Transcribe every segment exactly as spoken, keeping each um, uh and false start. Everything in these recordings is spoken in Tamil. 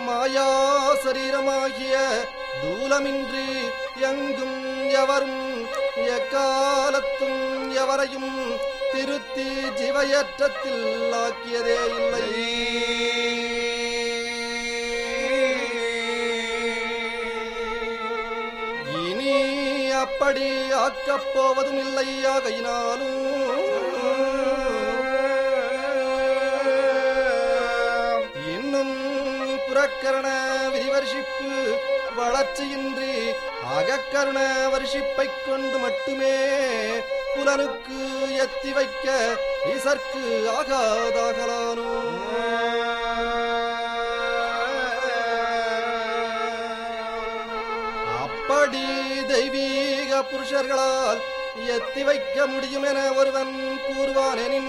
மாயா சரீரமாகிய தூலமின்றி எங்கும் எவரும் எக்காலத்தும் எவரையும் திருத்தி ஜீவயற்றத்தில் ஆக்கியதே இல்லை. இனி அப்படி ஆக்கப் போவதும் இல்லை. ஆகையினாலும் இன்னும் புறக்கரண விரிவர்ஷிப்பு வளர்ச்சியின்றி அகக்கருண வருஷிப்பைக் கொண்டு மட்டுமே புலனுக்கு எத்தி வைக்க இசற்கு ஆகாதாகலானோ. அப்படி தெய்வீக புருஷர்களால் எத்தி வைக்க முடியும் என ஒருவன் கூறுவானெனின்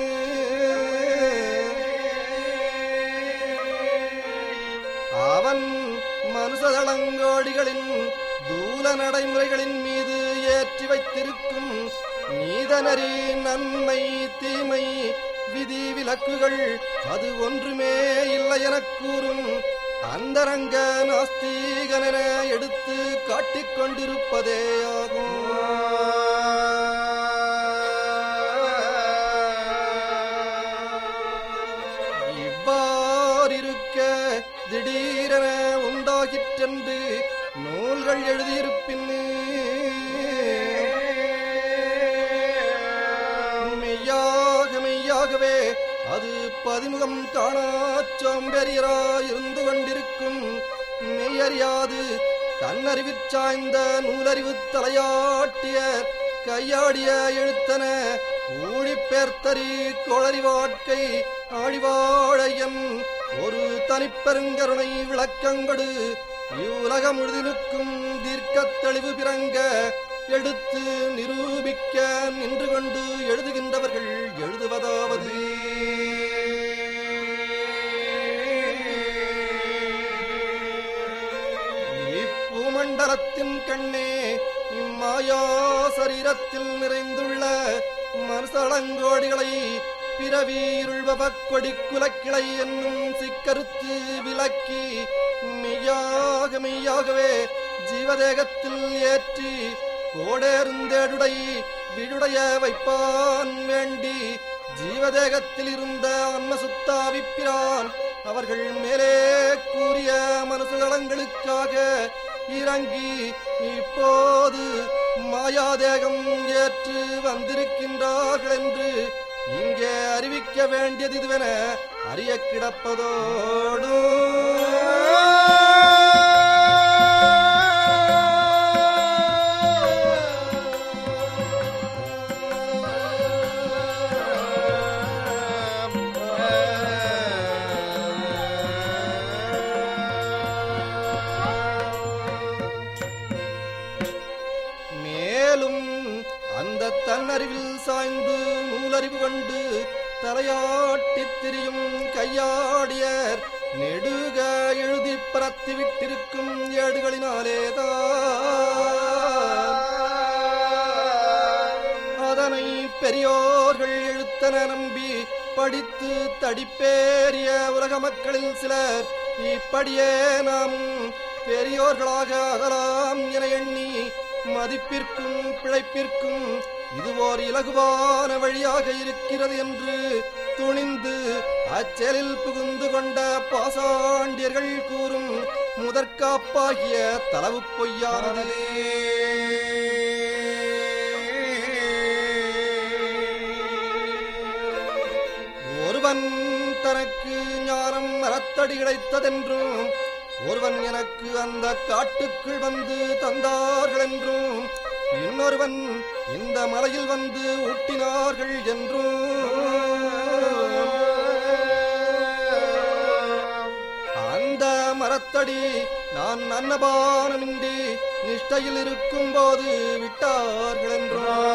அவன் மனுஷதளங்கோடிகளின் தூல நடைமுறைகளின் மீது ஏற்றி வைத்திருக்கும் நீதநெறி நன்மை தீமை விதி விலக்குகள் அது ஒன்றுமே இல்லை எனக் கூறும் அந்தரங்க நாஸ்தீகனென எடுத்து காட்டிக் கொண்டிருப்பதே ஆகும். இவ்வாறிருக்க திடீரென உண்டாகிற்றென்று நூல்கள் எழுதியிருப்பின் மெய்யாக மெய்யாகவே அது பதிமுகம் காணா சோம்பெரியராயிருந்து கொண்டிருக்கும் மெய்யறியாது தன்னறிவிற் சாய்ந்த நூலறிவு தலையாட்டிய கையாடிய எழுத்தன ஊழிப்பேர்த்தறி கோளறிவாட்கை ஆழிவாழையன் ஒரு தனிப்பெருங்கருணை விளக்கங்கொடு இவ்வுலகம் முழுதினுக்கும் தீர்க்கத் தெளிவு பிறங்க எடுத்து நிரூபிக்க நின்று கொண்டு எழுதுகின்றவர்கள் எழுதுவதாவது இப்பூமண்டலத்தின் கண்ணே இம்மாயா சரீரத்தில் நிறைந்துள்ள மனுஷளங்கோடிகளை பிறவி இருள்பவக் கொடி குலக்கிளை என்னும் சிக்கருத்து விலக்கி மெய்யாக மெய்யாகவே ஜீவதேகத்தில் ஏற்றி கோடேருந்தேடுடை விடுடைய வைப்பான் வேண்டி ஜீவதேகத்தில் இருந்த அன்னசுத்தாவிப்பிரான் அவர்கள் மேலே கூறிய மனுஷதளங்களுக்காக இறங்கி இப்போது மாயாதேகம் ஏற்று வந்திருக்கின்றார்கள் என்று இங்கே அறிவிக்க வேண்டியது இதுவென அறிய கிடப்பதோடு மேலும் அந்த தன்னறிவில் சாய்ந்து நூலறிவு கொண்டு தலையாட்டித் திரியும் கையாடியர் நெடுக எழுதி பரத்தி விட்டிருக்கும் ஏடுகளினாலேதான் அதனை பெரியோர்கள் எழுத்தன நம்பி படித்து தடிப்பேறிய உலக மக்களில் சிலர் இப்படியே நாம் பெரியோர்களாக அகலாம் என எண்ணி மதிப்பிற்கும் பிழைப்பிற்கும் இதுவோர் இலகுவான வழியாக இருக்கிறது என்று துணிந்து அச்செயலில் புகுந்து கொண்ட பாசாண்டியர்கள் கூறும் முதற்காப்பாகிய தளவு பொய்யானது. ஒருவன் தனக்கு ஞானம் மரத்தடி கிடைத்ததென்றும் ஒருவன் எனக்கு அந்த காட்டுக்குள் வந்து தந்தார்கள் என்றும் இன்னொருவன் இந்த மலையில் வந்து ஊட்டினார்கள் என்றும் அந்த மரத்தடி நான் அன்னபானமின்றி நிஷ்டையில் இருக்கும் போது விட்டார்கள் என்றும்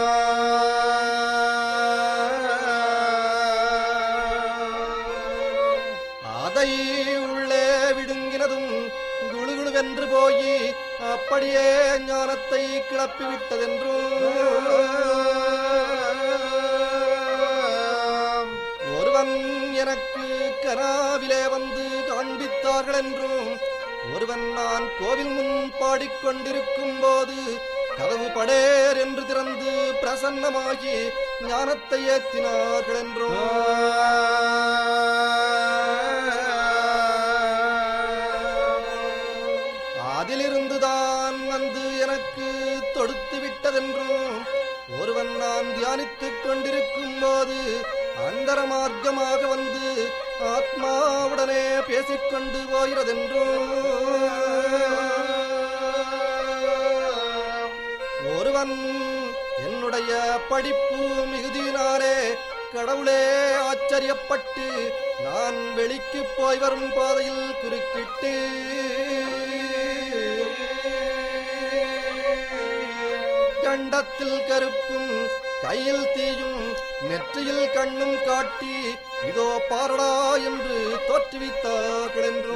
அதை உள்ளே விடுங்கினதும் குழுகுழுவென்று போய் அப்படியே ஞானத்தை கிளப்பிவிட்டதென்றும் ஒருவன் எனக்கு கனாவிலே வந்து காண்பித்தார்கள் என்றும் ஒருவன் நான் கோவில் முன் பாடிக்கொண்டிருக்கும் போது கதவு படேர் என்று திறந்து பிரசன்னமாகி ஞானத்தை ஏற்றினார்கள் என்றோ. அதிலிருந்துதான் வந்து எனக்கு தொடுத்து விட்டதென்றும் ஒருவன் நான் தியானித்துக் கொண்டிருக்கும் போது அந்தர மார்க்கமாக வந்து ஆத்மாவுடனே பேசிக்கொண்டு போகிறதென்றும் ஒருவன் என்னுடைய படிப்பு மிகுதியினாலே கடவுளே ஆச்சரியப்பட்டு நான் வெளிக்கு போய் வரும் பாதையில் குறுக்கிட்டு கண்டத்தில் கருப்பும் கையில் தீயும் நெற்றியில் கண்ணும் காட்டி இதோ பாரடா என்று தோற்றுவித்தார்கள் என்றோ.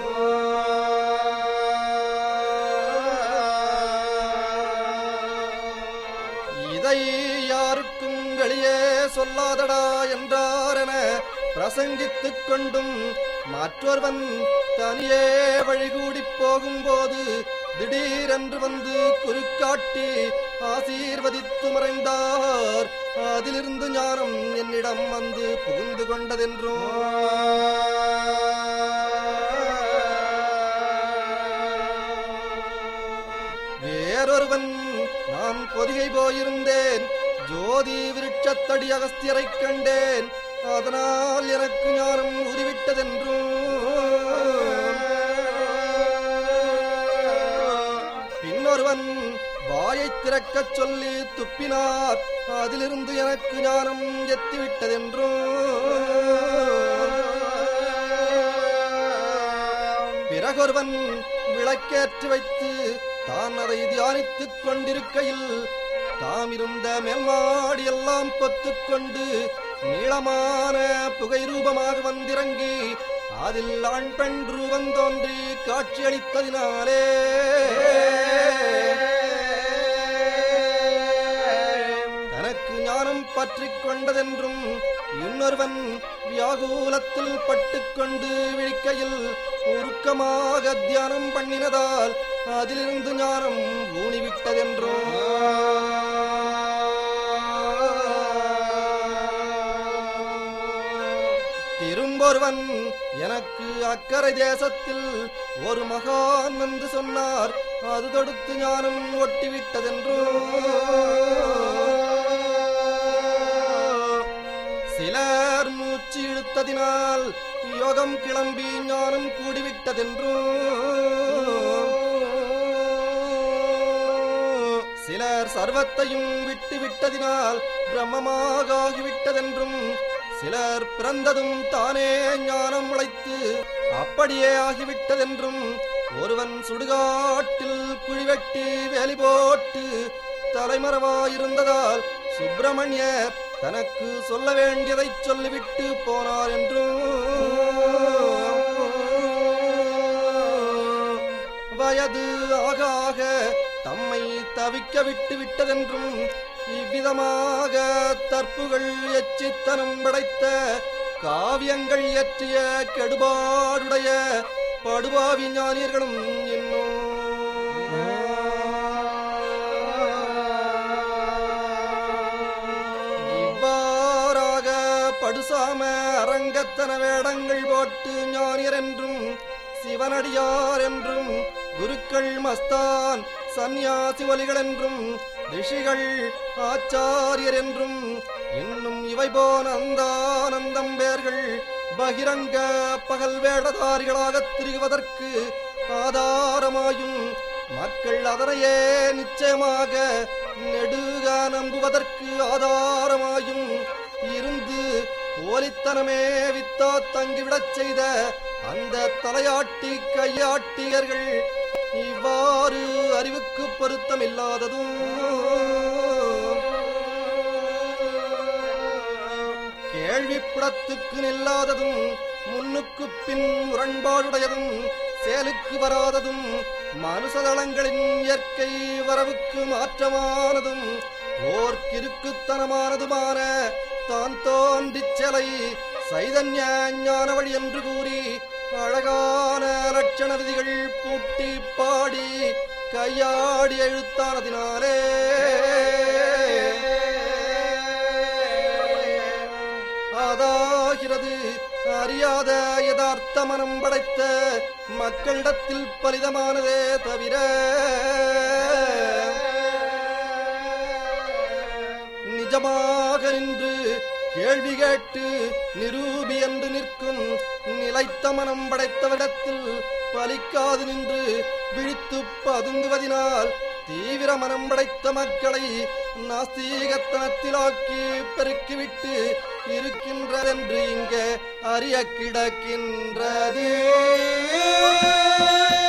இதை யாருக்கும் வெளியே சொல்லாதடா என்றாரென பிரசங்கித்துக் கொண்டும் மற்றொருவன் தனியே வழிகூடி போகும்போது திடீரென்று வந்து குறுக்காட்டி ஆசீர்வதித்து மறைந்தார். அதிலிருந்து ஞானம் என்னிடம் வந்து புகுந்து கொண்டதென்றோ. வேறொருவன் நான் பொதிகை போயிருந்தேன், ஜோதி விருட்சத்தடி அகஸ்தியரைக் கண்டேன், அதனால் எனக்கு ஞானம் உருவிட்டதென்றும் ஒருவன் வாயை திறக்கச் சொல்லி துப்பினார், அதிலிருந்து எனக்கு ஞானம் எத்திவிட்டதென்றும் பிறகொருவன் விளக்கேற்றி வைத்து தான் அதை தியானித்துக் கொண்டிருக்கையில் தாம் இருந்த மேல்மாடி எல்லாம் பொத்துக் கொண்டு நீளமான புகை ரூபமாக வந்திறங்கி அதில் ஆண் பெண் ரூபம் தோன்றி காட்சியளித்ததினாலே தனக்கு ஞானம் பற்றிக் கொண்டதென்றும் இன்னொருவன் வியாகுலத்தில் பட்டுக்கொண்டு விழிக்கையில் உருக்கமாக தியானம் பண்ணினதால் அதிலிருந்து ஞானம் ஊனிவிட்டதென்றோ. திரும்பொருவன் எனக்கு அக்கறை தேசத்தில் ஒரு மகான் வந்து சொன்னார், அது தொடுத்து ஞானம் ஒட்டிவிட்டதென்றோ. சிலர் மூச்சு இழுத்ததினால் யோகம் கிளம்பி ஞானம் கூடிவிட்டதென்றோ. சிலர் சர்வத்தையும் விட்டு விட்டதினால் பிரம்மமாக ஆகிவிட்டதென்றும் சிலர் பிறந்ததும் தானே ஞானம் உழைத்து அப்படியே ஆகிவிட்டதென்றும் ஒருவன் சுடுகாட்டில் குழிவெட்டி வேலி போட்டு தலைமறைவாயிருந்ததால் சுப்பிரமணியர் தனக்கு சொல்ல வேண்டியதை சொல்லிவிட்டு போனார் என்றும் வயது ஆக ஆக தம்மை தவிக்க விட்டு விட்டதென்றும் இவ்விதமாக தற்புகள் எச்சித்தனம் படைத்த காவியங்கள் இயற்றிய கெடுபாடுடைய படுபாவி ஞானியர்களும் இன்னும் இவ்வாறாக படுசாம அரங்கத்தன வேடங்கள் போட்டு ஞானியர் என்றும் சிவனடியார் என்றும் குருக்கள் மஸ்தான் சந்நியாசி வலிகள் என்றும் ரிஷிகள் ஆச்சாரியர் என்றும் இன்னும் இவை போன அந்தானந்தம் பேர்கள் பகிரங்க பகல் வேடதாரிகளாக திரிவதற்கு ஆதாரமாயும் மக்கள் அதனையே நிச்சயமாக நெடுக நம்புவதற்கு ஆதாரமாயும் இருந்து போலித்தனமே வித்தா தங்கிவிடச் செய்த அந்த தலையாட்டி கையாட்டியர்கள் இவ்வாறு அறிவுக்கு பொருத்தமில்லாததும் கேள்விப்புடத்துக்கு நில்லாததும் முன்னுக்கு பின் முரண்பாடுடையதும் செயலுக்கு வராததும் மனுஷதளங்களின் இயற்கை வரவுக்கு மாற்றமானதும் ஓர் கிறுக்குத்தனமானதுமான தான் தோன்றிச் செலை சைதன்ய ஞான வழி என்று கூறி அழகான லட்சண விதிகள் பூட்டி பாடி கையாடி எழுத்தானதினாலே அதாகிறது அறியாத யதார்த்த மனம் படைத்த மக்களிடத்தில் பலிதமானதே தவிர நிஜமாக நின்று கேள்வி கேட்டு நிரூபி என்று நிற்கும் நிலைத்த மனம் படைத்தவிடத்தில் பலிக்காது நின்று விழித்து பதுங்குவதினால் தீவிர மனம் படைத்த மக்களை நாஸ்தீகத்தனத்திலாக்கி பெருக்கிவிட்டு இருக்கின்றதென்று இங்கே அறிய கிடக்கின்றது.